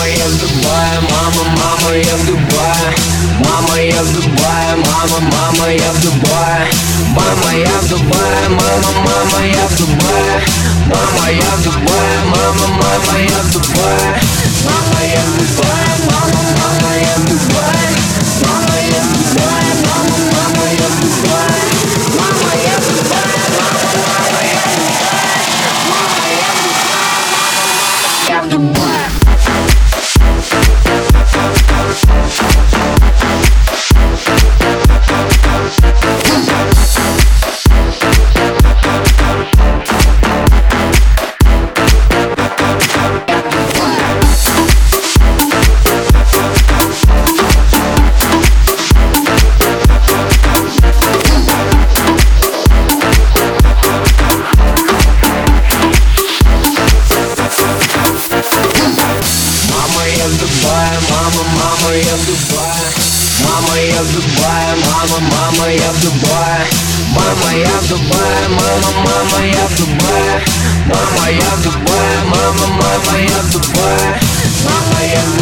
я в Дубае, мама, я в Дубае. Мама, я в Дубае, мама, я в Дубае. Мама, я в Дубае, мама, я в Дубае. Мама, я в Дубае, мама, я в Дубае. Мама, я в Дубае, мама, я в Дубае. Мама, я в Дубае, мама, я в Дубае. Мама, я в Дубае, мама, я в Дубае. Мама, я в Дубае, я в Дубае. Мама, я в Дубае. Мама, я в Дубае, мама, я в Дубае. Мама, я в Дубае, мама, я в Дубае. Мама, я в Дубае, мама, я в Дубае. Мама, я в